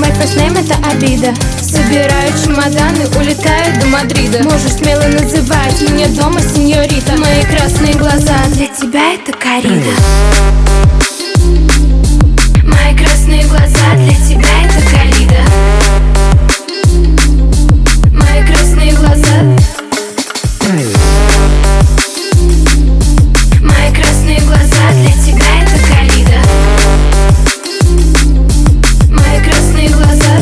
My first name это обида. Собираю чемоданы, улетаю до Мадрида. Можешь смело называть меня дома сеньорита. Мои красные глаза для тебя это коррида. Мои красные глаза для тебя это коррида. Мои красные глаза. Мои красные глаза для тебя это коррида. Мои красные глаза.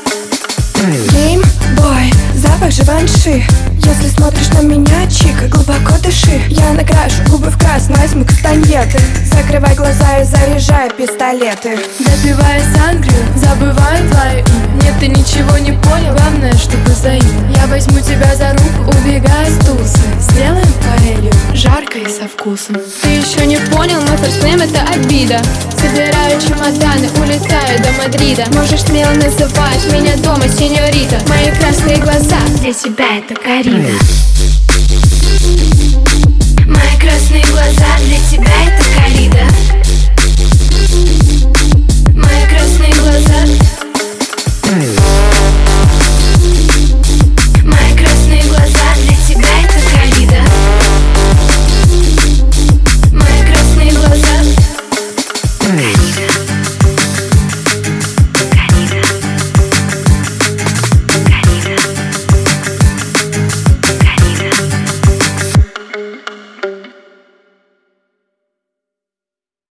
Геймбой, запах Живанши. Если смотришь на меня, чика, глубоко дыши. Я накрашу губы в красный, возьму кастаньеты. Закрывай глаза и заряжай пистолеты. Допивая сангрию, забываю твое имя. Нет, ты ничего не понял, главное, чтобы взаимно. Я возьму тебя за руку, убегая с тусы. Сделаем паэлью, жарко и со вкусом. Ты еще не понял, мой first name это обида. Собираю чемоданы, улетаю до Мадрида. Можешь смело называть меня дома сеньорита. Мои красные глаза для тебя это коррида. Мои красные глаза для тебя это коррида.